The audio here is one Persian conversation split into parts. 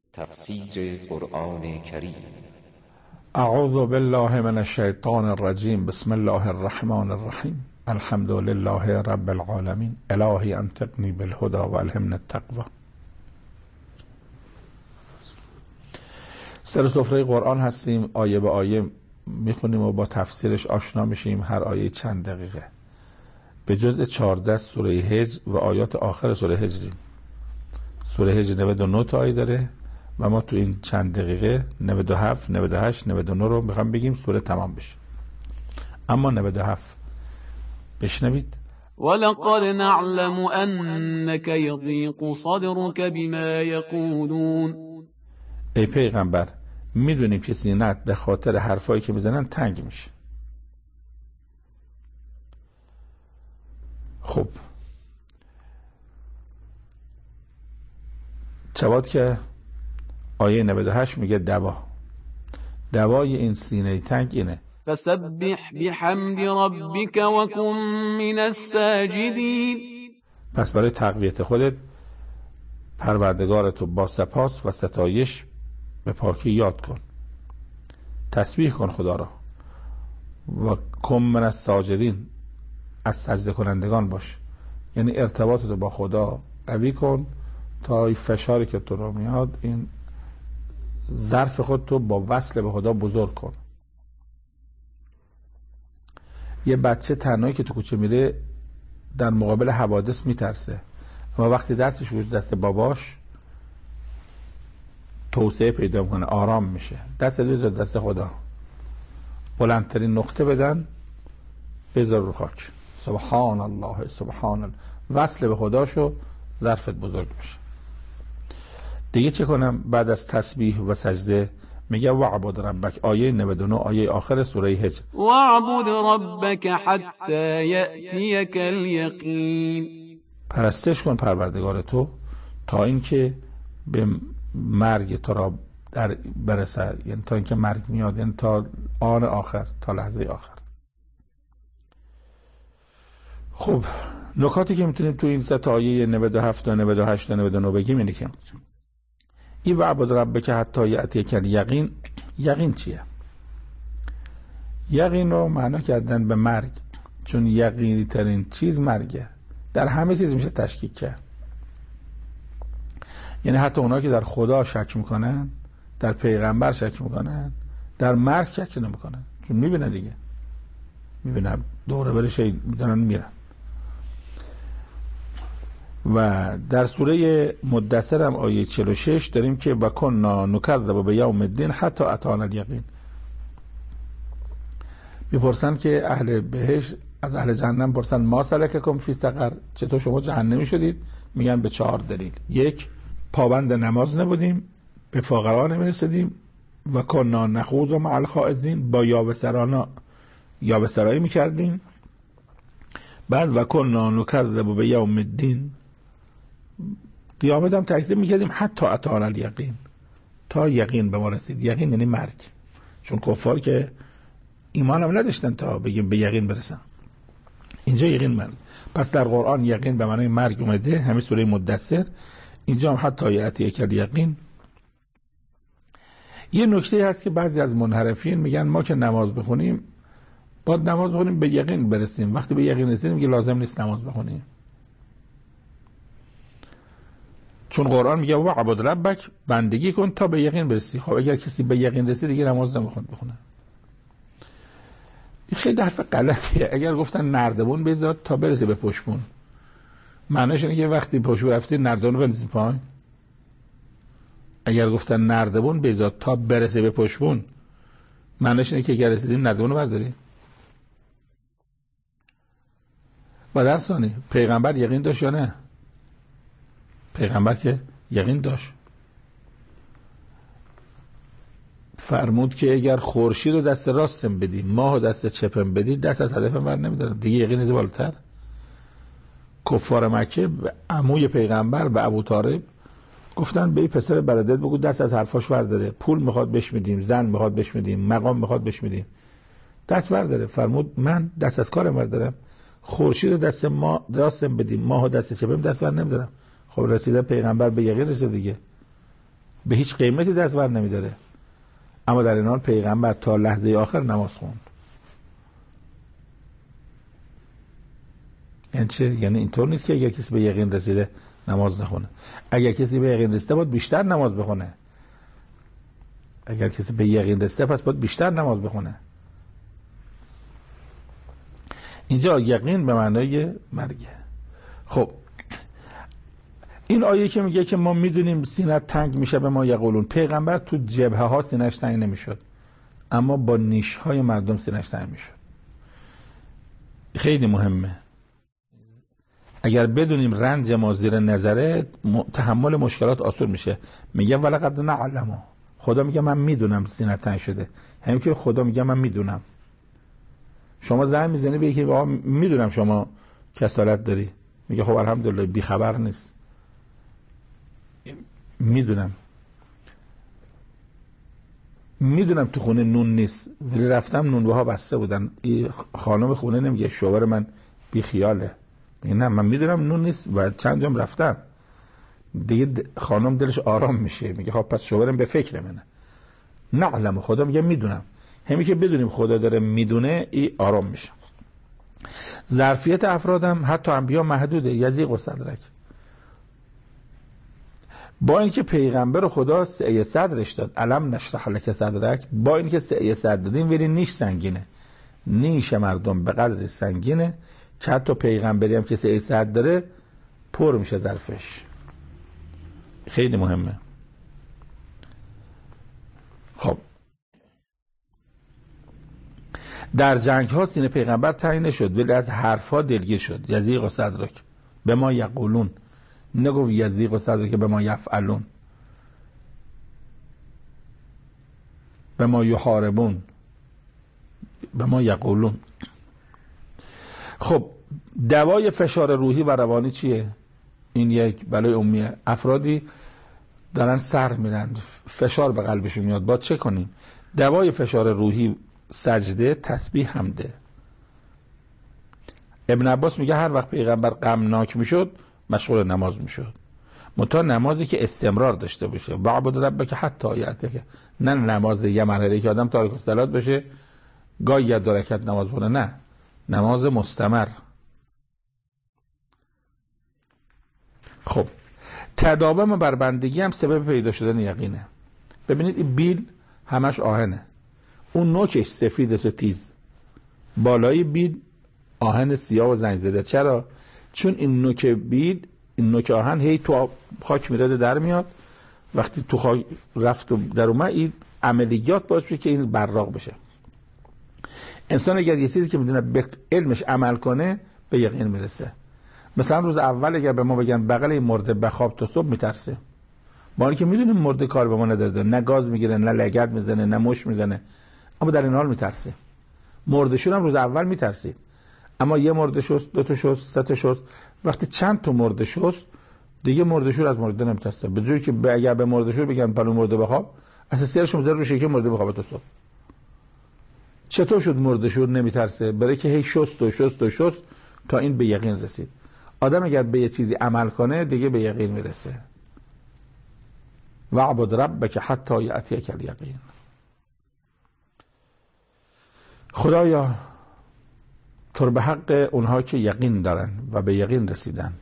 تفسیر قرآن کریم. اعوذ بالله من الشیطان الرجیم. بسم الله الرحمن الرحیم. الحمد لله رب العالمین. الهی انطقنی بالهدى و الهمنی التقوی. سر سفره قرآن هستیم، آیه به آیه میخونیم و با تفسیرش آشنا میشیم. هر آیه چند دقیقه. به جزء 14 سوره هجر و آیات آخر سوره هجریم. سوره هجر 99 تا آیه داره و ما تو این چند دقیقه 97 98 99 رو میخوام بگیم سوره تمام بشه. اما 97 بشنوید. ولقد نعلم انك يضيق صدرك بما يقولون. ای پیغمبر، میدونیم که سینه‌ت به خاطر حرفایی که میزنن تنگ میشه. خب چباد که آیه 98 میگه دوای این سینه تنگ اینه: فسبح بحمد ربك وكن من الساجدين. پس برای تقویت خودت پروردگارتو با سپاس و ستایش به پاکی یاد کن، تسبیح کن خدا را و کن من الساجدین، از سجده کنندگان باش. یعنی ارتباطتو با خدا قوی کن تا این فشاری که تو رو میاد، این ظرف خودتو با وصل به خدا بزرگ کن. یه بچه تنهایی که تو کوچه میره در مقابل حوادث میترسه، اما وقتی دستش گوش دست باباش توسعه پیدا میکنه، آرام میشه. دست بذار دست خدا، بلندترین نقطه بدن بذار رو خاک. سبحان الله سبحان الله، وصل به خدا شو، ظرفت بزرگ میشه. دیگه چه کنم؟ بعد از تسبیح و سجده میگه وعبد ربک، آیه 99 آیه آخر سوره هجر. وعبد ربک حتی یأتیک الیقین. پرستش کن پروردگار تو تا اینکه به مرگ تو را برسه، یعنی تا اینکه مرگ میاد، یعنی تا آن آخر، تا لحظه آخر. خب نکاتی که میتونیم تو این سه تا آیه 97 تا 98 تا 99 بگیم اینه که این وعبد ربک حتی یأتیک الیقین. یقین چیه؟ یقین رو معنا کردن به مرگ، چون یقینی ترین چیز مرگه. در همه چیز میشه تشکیک کرد. یعنی حتی اونا که در خدا شک میکنن، در پیغمبر شک میکنن، در مرگ شک نمیکنن، چون میبینن دیگه، میبینن دوره برش میدونن میرن. و در سوره مدثر هم آیه 46 داریم که و کنا نکذب بیوم الدین حتی اتانا الیقین. میپرسن که اهل بهشت از اهل جهنم پرسن ما سلککم فی سقر، چطور شما جهنمی شدید؟ میگن به 4 دلیل. 1، پابند نماز نبودیم، به فقرا نمیرسیدیم، و کنا نخوض مع الخائضین، با یاوه‌سرایی میکردیم. بعد و کنا نکذب بیوم الدین، قیامت هم تکذیب میکردیم حتی اتانا الیقین، تا یقین به ما رسید. یقین یعنی مرگ، چون کفار که ایمان هم نداشتن تا بگیم به یقین برسن. اینجا یقین مرگ. پس در قرآن یقین به معنای مرگ اومده، همین سوره مدثر. اینجا هم حتی یأتیک الیقین. یه نکته هست که بعضی از منحرفین میگن ما که نماز بخونیم باید نماز بخونیم به یقین برسیم. وقتی به یقین رسیدیم میگه لازم نیست نماز بخونیم، چون قرآن میگه وعبد ربک، بندگی کن تا به یقین برسی. خب اگر کسی به یقین رسید دیگه نماز نمیخواد بخونه. این خیلی حرف غلطیه. اگر گفتن نردبون بذار تا برسی به پشتبون، معنیش اینه که وقتی پشتبون رفتی نردبون رو بندازی پایین. اگر گفتن نردبون بذار تا برسی به پشتبون، معنیش اینه که اگر رسیدیم نردبون رو برداری. و در ثانی پیغمبر یقین داشت یا نه؟ پیغمبر که یقین داشت، فرمود که اگر خورشید رو دست راستم بدی، ماه رو دست چپم بدی، دست از هدفم بر نمیدارم. دیگه یقین از بالاتر. کفار مکه به عموی پیغمبر به ابوطالب گفتن به این پسر برادرت بگو دست از حرفاش برداره، پول میخواد بهش میدیم، زن میخواد بهش میدیم، مقام میخواد بهش میدیم، دست برداره. فرمود من دست از کارم بردارم، خورشید رو دست ما راستم بدیم، ماه رو دست چپم دست بر نمیدارم. خب رسیده پیغمبر به یقین رسید دیگه. به هیچ قیمتی دست بر نمیداره، اما در این حال پیغمبر تا لحظه آخر نماز خوند. یعنی چه؟ یعنی اینطور نیست که اگر کسی به یقین رسیده نماز نخونه. اگر کسی به یقین رسیده باید بیشتر نماز بخونه. اگر کسی به یقین رسیده پس باید بیشتر نماز بخونه. اینجا یقین به معنای مرگه. خب این آیه که میگه که ما میدونیم سینت تنگ میشه به ما یقولون، پیغمبر تو جبهه ها سینش تنگ نمیشد، اما با نیش های مردم سینش تنگ میشد. خیلی مهمه. اگر بدونیم رنج ما زیر نظره، تحمل مشکلات آسون میشه. میگه ولقد نعلم، خدا میگه من میدونم سینت تنگ شده. همین که خدا میگه من میدونم. شما زنگ میزنی به یکی آقا میدونم شما کسالت داری، میگه خب الحمدلله، بی خبر نیست. میدونم تو خونه نون نیست، ولی رفتم نونوه ها بسته بودن. خانم خونه نمیگه شوهر من بی خیاله، میگه نه من میدونم نون نیست و چند جام رفتم. دیگه خانم دلش آرام میشه، میگه خب پس شوهرم به فکر منه. نعلم، خدا میگه میدونم. همین که بدونیم خدا داره میدونه، ای آرام میشه. ظرفیت افرادم حتی انبیا محدوده. یضیق صدرک، با اینکه پیغمبر خدا سعی صدرش داد، علم نشرح لک صدرک، با اینکه سعی صدر دادیم ولی نیش سنگینه. نیش مردم به قدر سنگینه که حتی پیغمبری هم که سعی صدر داره پر میشه ظرفش. خیلی مهمه. خب در جنگ ها سینه پیغمبر تنگ نشد ولی از حرف ها دلگیر شد. یضیق صدرک به ما یقولون، نگفت یضیق صدرک به ما یفعلون، به ما یحاربون، به ما یقولون. خب دوای فشار روحی و روانی چیه؟ این یک بلای عمومیه. افرادی دارن سر میرن، فشار به قلبشون میاد، با چه کنیم؟ دوای فشار روحی سجده، تسبیح، حمده. ابن عباس میگه هر وقت پیغمبر غمناک میشد مشغول نماز میشد. منتها نمازی که استمرار داشته باشه. وعبد ربک حتی یأتیک، نه نماز یه مرحله که آدم تارک الصلات بشه گاهی یه دو رکعت نماز بخونه، نه، نماز مستمر. خب تداوم بر بندگی هم سبب پیدا شدن یقینه. ببینید این بیل همش آهنه، اون نوکش سفید است و تیز، بالای بیل آهن سیاه و زنگ زده. چرا؟ چون این نوک بیل، این نوک آهن هی تو خاک میراده در میاد، وقتی تو خاک رفت و در اومد این عملیات باعث میشه که این براق بشه. انسان اگر یه چیزی که میدونه به علمش عمل کنه به یقین میرسه. مثلا روز اول اگر به ما بگن بغل این مرده بخواب تا صبح میترسه، با اینکه میدونیم مرده کار به ما نداره، نه گاز میگیره، نه لگد میزنه، نه مش میزنه، اما در این حال میترسه. مرده شور هم روز اول میترسید، اما یه مرده شست، دو تا شست، سه تا شست، وقتی چند تا مرده شست دیگه مرده شور از مرده نمیترسه. به جایی که اگر به مرده شور بگن پلو مرده بخواب، اساسیارش میذاره رو شکل مرده بخواب تا صبح. چطور شد مرده شور نمیترسه؟ برای که هی شست و شست و شست تا این به یقین رسید. آدم اگر به یه چیزی عمل کنه دیگه به یقین میرسه. وعبد ربک حتی یأتیک الیقین. خدایا تو به حق اونها که یقین دارن و به یقین رسیدن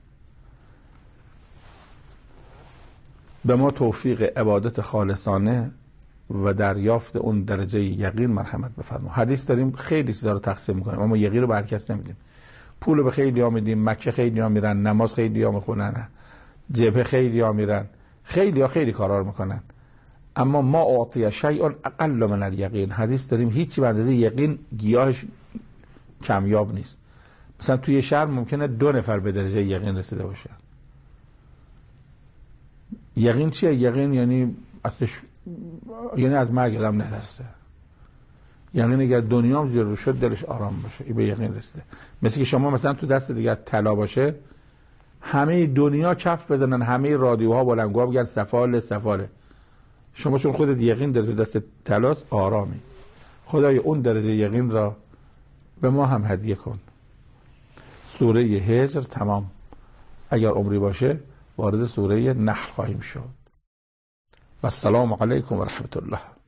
به ما توفیق عبادت خالصانه و دریافت اون درجه یقین مرحمت بفرما. حدیث داریم خیلی چیزا رو تقسیم میکنیم اما یقین رو به هر کس نمیدیم. پول به خیلی ها میدیم، مکه خیلی ها میرن، نماز خیلی ها میخونن، جبهه خیلی ها میرن، خیلی ها خیلی کارا رو میکنن، اما ما اعطی شیء اقل من الیقین. حدیث داریم هیچی به اندازه یقین گیاهش کمیاب نیست. مثلا توی شهر ممکنه 2 نفر به درجه یقین رسیده باشن. یقین چیه؟ یقین یعنی اصلش یعنی از مرگ آدم نترسه. یقین اگر دنیام زیر رو شد دلش آرام باشه، این به یقین رسیده. مثل که شما مثلا تو دست دیگر طلا باشه، همه دنیا کف بزنن، همه رادیوها بلندگوها بگن سفاله سفاله، شما چون خودت یقین داری تو دست طلاست آرامی. خدای اون درجه یقین را به ما هم هدیه کن. سوره هجر تمام، اگر عمری باشه وارد سوره نحل خواهیم شد. و السلام علیکم و رحمت الله.